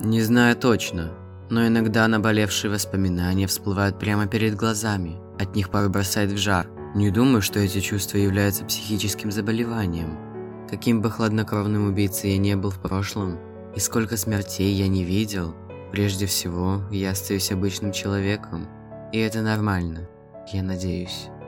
Не знаю точно, но иногда наболевшие воспоминания всплывают прямо перед глазами. От них порой бросает в жар. Не думаю, что эти чувства являются психическим заболеванием. Каким бы хладнокровным убийцей я не был в прошлом, и сколько смертей я не видел, прежде всего, я остаюсь обычным человеком. И это нормально, я надеюсь.